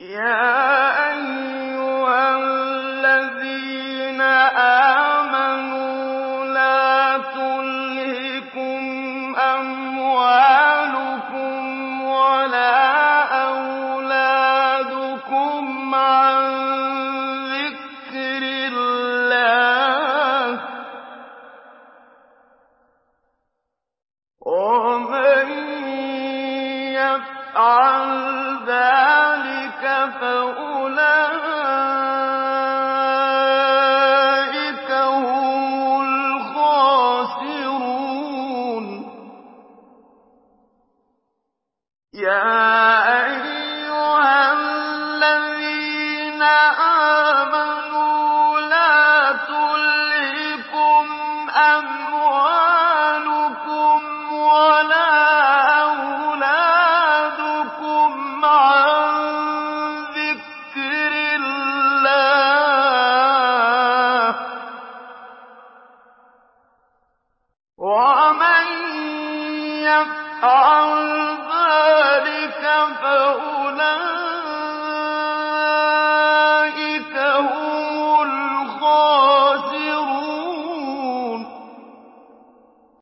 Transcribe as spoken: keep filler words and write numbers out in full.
يَا أَيُّهَا الَّذِينَ آمَنُوا لَا تُلْهِكُمْ أَمْوَالُكُمْ وَلَا أَوْلَادُكُمْ عَن ذِكْرِ اللَّهِ ۚ وَمَن يَفْعَلْ ذَٰلِكَ فَأُولَٰئِكَ هُمُ الْخَاسِرُونَ. يَا أَيُّهَا الَّذِينَ آمَنُوا لَا تُلْهِكُمْ أَمْوَالُكُمْ وَلَا أَوْلَادُكُمْ عَن ذِكْرِ اللَّهِ ۚ وَمَن يَفْعَلْ ذَٰلِكَ فَأُولَٰئِكَ